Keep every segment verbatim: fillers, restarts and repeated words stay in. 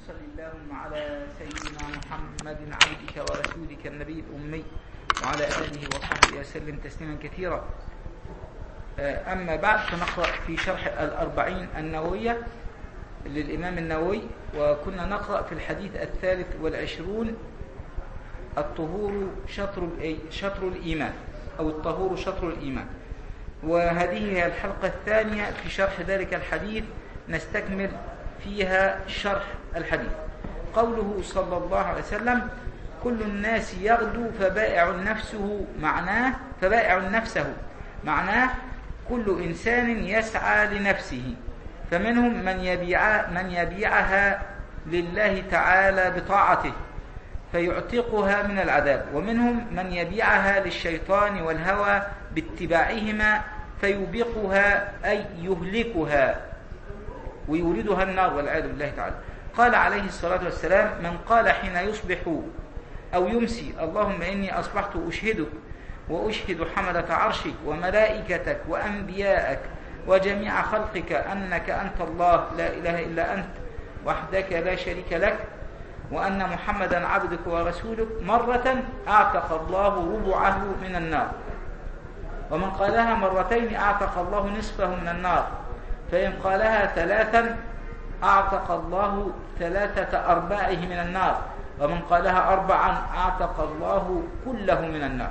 وصل اللهم على سيدنا محمد عبدك ورسولك النبي الأمي وعلى آله وصحبه وسلم تسليما كثيرا. أما بعد، فنقرأ في شرح الأربعين النووية للإمام النووي، وكنا نقرأ في الحديث الثالث والعشرون: الطهور شطر شطر الإيمان، أو الطهور شطر الإيمان. وهذه هي الحلقة الثانية في شرح ذلك الحديث، نستكمل فيها شرح الحديث. قوله صلى الله عليه وسلم: كل الناس يغدو فبائع نفسه، معناه فبائع نفسه معناه كل إنسان يسعى لنفسه، فمنهم من يبيع من يبيعها لله تعالى بطاعته فيعتقها من العذاب، ومنهم من يبيعها للشيطان والهوى باتباعهما فيوبقها أي يهلكها ويوردها النار والعياذ بالله تعالى. قال عليه الصلاة والسلام: من قال حين يصبح أو يمسي: اللهم إني أصبحت أشهدك وأشهد حملة عرشك وملائكتك وأنبياءك وجميع خلقك أنك أنت الله لا إله إلا أنت وحدك لا شريك لك، وأن محمدا عبدك ورسولك، مرة أعتق الله ربعه من النار. ومن قالها مرتين أعتق الله نصفه من النار، فإن قالها ثلاثا أعتق الله ثلاثة أرباعه من النار، ومن قالها أربعا أعتق الله كله من النار.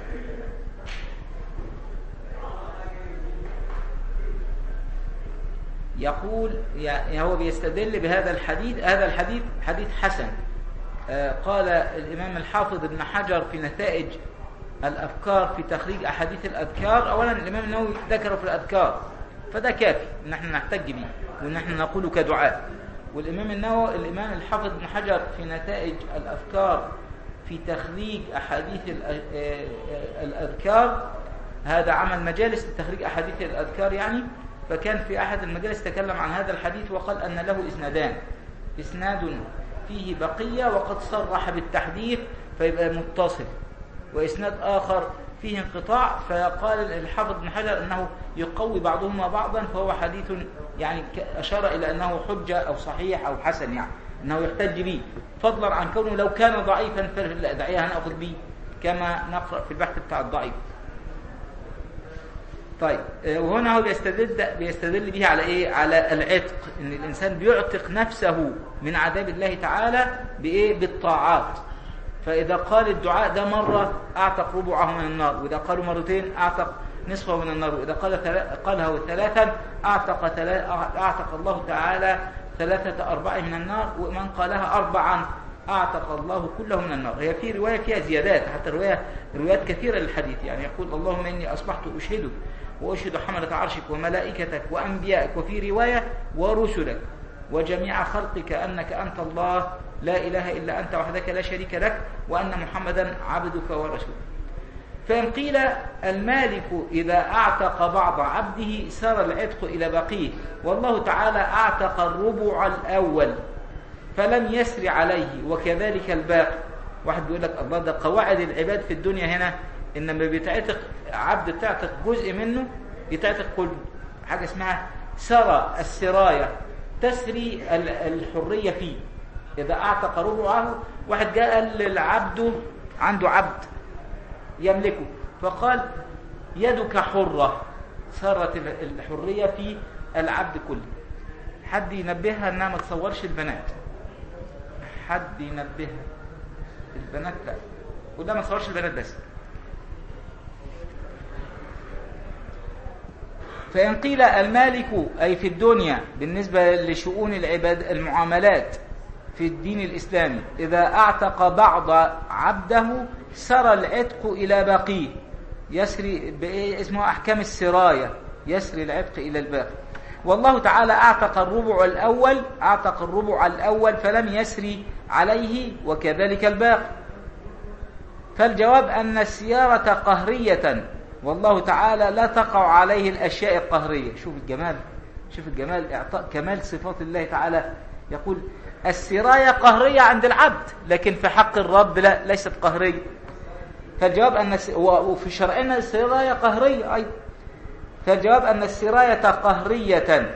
يقول يعني هو بيستدل بهذا الحديث. هذا الحديث حديث حسن. قال الإمام الحافظ ابن حجر في نتائج الأفكار في تخريج أحاديث الأذكار: أولا الإمام النووي ذكره في الأذكار، فده كافي ان احنا نحتج به وان احنا نقوله كدعاء. والإمام النووي الإمام الحافظ ابن حجر في نتائج الأفكار في تخريج أحاديث الأذكار، هذا عمل مجالس لتخريج أحاديث الأذكار يعني، فكان في أحد المجالس تكلم عن هذا الحديث وقال أن له إسنادان: إسناد فيه بقية وقد صرح بالتحديث فيبقى متصل، وإسناد آخر فيه انقطاع، فقال الحافظ ابن حجر أنه يقوي بعضهما بعضا، فهو حديث يعني أشار إلى أنه حجة أو صحيح أو حسن، يعني أنه يحتج به، فضلا عن كونه لو كان ضعيفا فالأدعية هنأخذ به كما نقرأ في البحث بتاع الضعيف. طيب، وهنا هو بيستدل بيستدل به على ايه؟ على العتق، ان الانسان بيعتق نفسه من عذاب الله تعالى بايه؟ بالطاعات. فاذا قال الدعاء ده مره اعتق ربعه من النار، واذا قالوا مرتين اعتق نصفه من النار، واذا قال قالها ثلاثا اعتق اعتق الله تعالى ثلاثه ارباع من النار، ومن قالها اربعا اعتق الله كله من النار. هي في روايه فيها زيادات، حتى روايه روايات كثيره للحديث، يعني يقول: اللهم اني اصبحت اشهدك وأشهد حملة عرشك وملائكتك وأنبيائك، وفي رواية ورسلك وجميع خلقك أنك أنت الله لا إله إلا أنت وحدك لا شريك لك، وأن محمدا عبدك ورسولك. فإن قيل المالك إذا أعتق بعض عبده سار العتق إلى بقيه، والله تعالى أعتق الربع الأول فلم يسر عليه وكذلك الباقي. واحد بيقول لك: الله، ده قواعد العباد في الدنيا هنا، إنما بيتعتق عبد بتعتق جزء منه يتعتق كل حاجة اسمها سرى السراية، تسري الحرية فيه. إذا أعتق ربعه، واحد جاء قال للعبد، عنده عبد يملكه، فقال: يدك حرة، سرت الحرية في العبد كله. حد ينبهها أنها ما تصورش البنات، حد ينبهها البنات لا، وده ما تصورش البنات بس. فإن قيل المالك أي في الدنيا بالنسبة لشؤون العباد المعاملات في الدين الإسلامي، إذا أعتق بعض عبده سرى العتق إلى بقيه، يسري بإيه اسمه أحكام السراية، يسري العتق إلى الباقي. والله تعالى أعتق الربع الأول أعتق الربع الأول فلم يسري عليه وكذلك الباقي. فالجواب أن السيارة قهرية، والله تعالى لا تقع عليه الأشياء القهرية. شوف الجمال، شوف الجمال، إعطاء كمال صفات الله تعالى. يقول: السراية قهرية عند العبد، لكن في حق الرب لا، ليست قهرية. فالجواب أن وفي شرعنا السراية قهرية أيضا. فالجواب أن السراية قهرية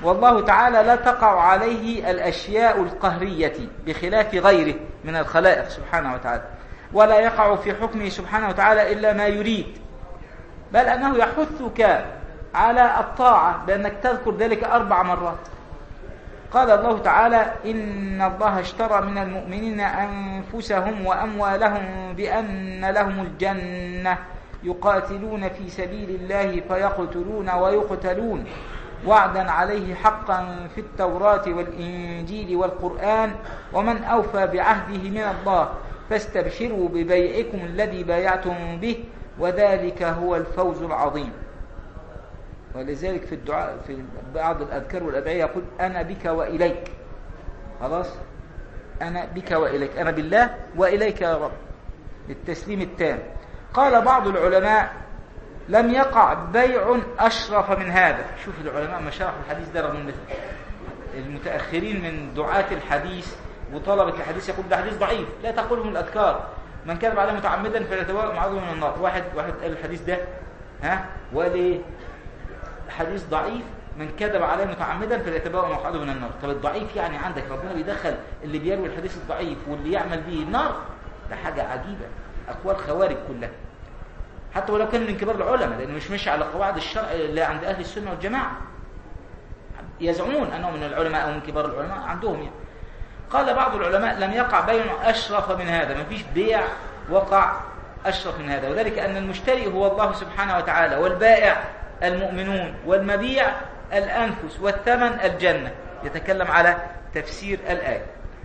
والله تعالى لا تقع عليه الأشياء القهرية بخلاف غيره من الخلائق سبحانه وتعالى، ولا يقع في حكمه سبحانه وتعالى إلا ما يريد، بل أنه يحثك على الطاعة بأنك تذكر ذلك أربع مرات. قال الله تعالى: إن الله اشترى من المؤمنين أنفسهم وأموالهم بأن لهم الجنة يقاتلون في سبيل الله فيقتلون ويقتلون وعدا عليه حقا في التوراة والإنجيل والقرآن ومن أوفى بعهده من الله فاستبشروا ببيعكم الذي بايعتم به وذلك هو الفوز العظيم. ولذلك في الدعاء في بعض الأذكار والأدعية يقول: أنا بك وإليك. خلاص، أنا بك وإليك، أنا بالله وإليك يا رب، للتسليم التام. قال بعض العلماء: لم يقع بيع أشرف من هذا. شوف العلماء ما شرحوا الحديث ده، رغم ان المتأخرين من دعاة الحديث وطلبة الحديث يقول ده حديث ضعيف، لا تقولهم الأذكار، من كذب عليه متعمدا فليتبوأ مقعده من النار. واحد واحد قال الحديث ده، ها، وقال ايه؟ حديث ضعيف، من كذب عليه متعمدا فليتبوأ مقعده من النار. طب الضعيف يعني عندك ربنا بيدخل اللي بيروي الحديث الضعيف واللي يعمل به النار؟ ده حاجة عجيبة، أقوال خوارج كلها، حتى ولو كان من كبار العلماء، لأنه مش ماشي على قواعد الشرع اللي عند أهل السنة والجماعة. يزعمون أنه من العلماء أو من كبار العلماء عندهم يعني. قال بعض العلماء: لم يقع بيع أشرف من هذا، ما فيش بيع وقع أشرف من هذا، وذلك أن المشتري هو الله سبحانه وتعالى، والبائع المؤمنون، والمبيع الأنفس، والثمن الجنة. يتكلم على تفسير الآية.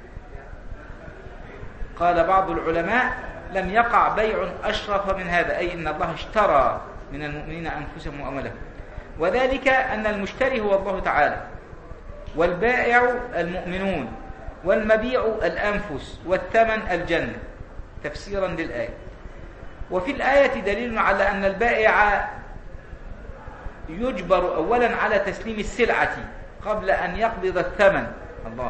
قال بعض العلماء: لم يقع بيع أشرف من هذا، أي إن الله اشترى من المؤمنين أنفسهم وأموالهم، وذلك أن المشتري هو الله تعالى، والبائع المؤمنون، والمبيع الأنفس، والثمن الجنة، تفسيرا للآية. وفي الآية دليل على أن البائع يجبر أولا على تسليم السلعة قبل أن يقبض الثمن. الله،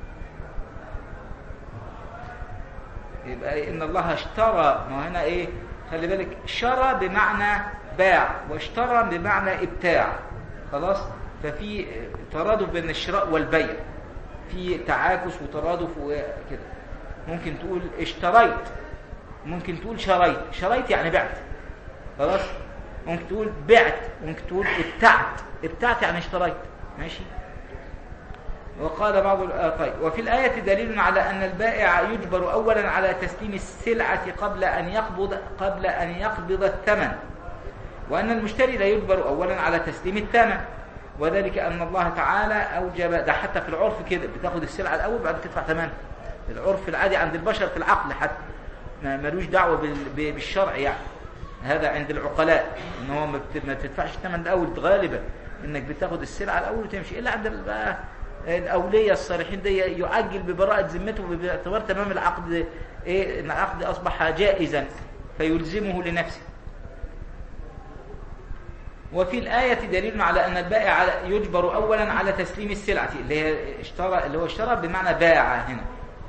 يبقى إن الله اشترى، ما هنا إيه؟ خلي بالك، شرى بمعنى باع، واشترى بمعنى ابتاع. خلاص، ففي ترادف بين الشراء والبيع، في تعاكس وترادف وكده. ممكن تقول اشتريت، ممكن تقول شريت. شريت يعني بعت. خلاص، ممكن تقول بعت، ممكن تقول ابتعت. ابتعت يعني اشتريت. ماشي. وقال بعض آه طيب. وفي الآية دليل على أن البائع يجبر أولا على تسليم السلعة قبل أن يقبض قبل أن يقبض الثمن، وأن المشتري لا يجبر أولا على تسليم الثمن، وذلك أن الله تعالى أوجب ده. حتى في العرف كده، بتاخد السلعة الأول بعد تدفع ثمنها. العرف العادي عند البشر في العقل حتى ملوش دعوة بالشرع يعني. هذا عند العقلاء، إن هو ما بتدفعش الثمن الأول غالبا، إنك بتاخد السلعة الأول وتمشي. إلا عند بقى الأولية الصالحين دي يعجل ببراءة ذمته باعتبار تمام العقد، إيه، إن العقد أصبح جائزا فيلزمه لنفسه. وفي الآية دليل على أن البائع يجبر أولا على تسليم السلعة اللي هي اشترى، اللي هو اشترى بمعنى باع هنا،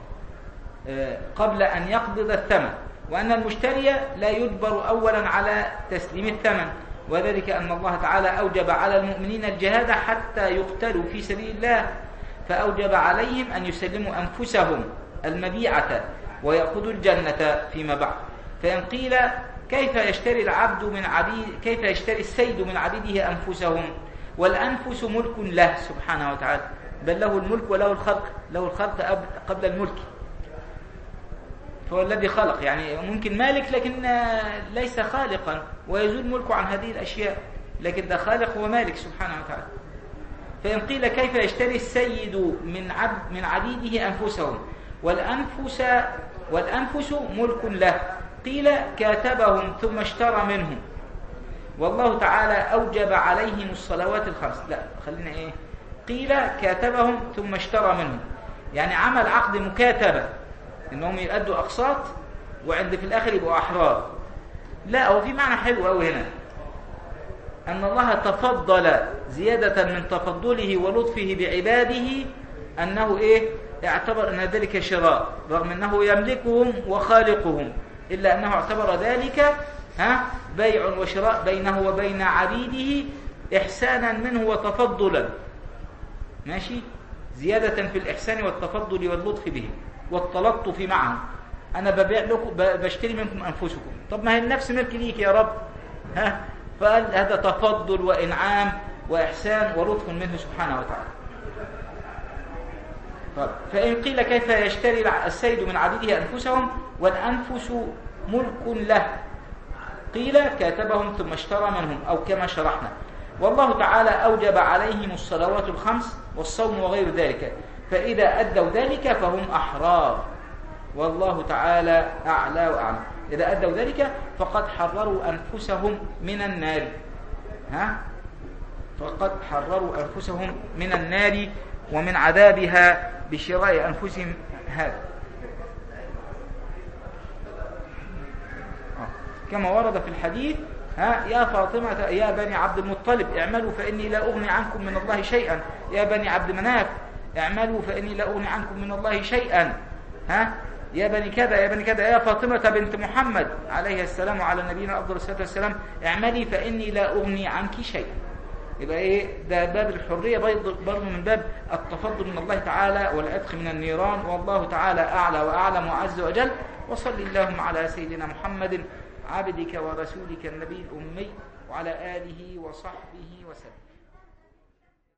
قبل أن يقبض الثمن، وأن المشتري لا يجبر أولا على تسليم الثمن، وذلك أن الله تعالى أوجب على المؤمنين الجهاد حتى يقتلوا في سبيل الله، فأوجب عليهم أن يسلموا أنفسهم المبيعة ويأخذوا الجنة فيما بعد. فإن قيل: كيف يشتري العبد من عبيد كيف يشتري السيد من عبيده أنفسهم؟ والأنفس ملك له سبحانه وتعالى، بل له الملك وله الخلق، له الخلق قبل الملك، فهو الذي خلق. يعني ممكن مالك لكن ليس خالقا، ويزول ملكه عن هذه الأشياء، لكن ده خالق ومالك سبحانه وتعالى. فإن قيل: كيف يشتري السيد من عبد من عبيده أنفسهم؟ والأنفس والأنفس ملك له. قيل: كاتبهم ثم اشترى منهم، والله تعالى أوجب عليهم الصلوات الخمس. لا، خلينا إيه؟ قيل: كاتبهم ثم اشترى منهم، يعني عمل عقد مكاتبة إنهم يؤدوا أقساط وعند في الآخر يبقوا أحرار. لا، هو في معنى حلو أوي هنا، أن الله تفضل زيادة من تفضله ولطفه بعباده، أنه إيه؟ اعتبر أن ذلك شراء، رغم أنه يملكهم وخالقهم، إلا أنه اعتبر ذلك ها بيع وشراء بينه وبين عبيده إحسانا منه وتفضلا. ماشي، زيادة في الإحسان والتفضل واللطف به والتلطف معهم. أنا ببيع لكم، بشتري منكم أنفسكم. طب ما هي النفس ملك ليك يا رب، ها؟ فقال هذا تفضل وإنعام وإحسان ولطف منه سبحانه وتعالى. طب فإن قيل كيف يشتري السيد من عبيده أنفسهم والأنفس ملك له؟ قيل كاتبهم ثم اشترى منهم، أو كما شرحنا. والله تعالى أوجب عليهم الصلوات الخمس والصوم وغير ذلك، فإذا أدوا ذلك فهم أحرار، والله تعالى أعلى وأعلم. إذا أدوا ذلك فقد حرروا أنفسهم من النار، ها؟ فقد حرروا أنفسهم من النار ومن عذابها بشراء أنفسهم هذا، كما ورد في الحديث: ها يا فاطمة يا بني عبد المطلب اعملوا فإني لا أغني عنكم من الله شيئا، يا بني عبد مناف اعملوا فإني لا أغني عنكم من الله شيئا، ها يا بني كذا يا بني كذا، يا فاطمة بنت محمد عليه السلام وعلى نبينا أفضل الصلاة والسلام اعملي فإني لا أغني عنك شيئا. يبقى إيه ده؟ باب الحرية برضه من باب التفضل من الله تعالى والعتق من النيران، والله تعالى أعلى وأعلم وعز وجل. وصل اللهم على سيدنا محمد عبدك ورسولك النبي الأمي وعلى آله وصحبه وسلم.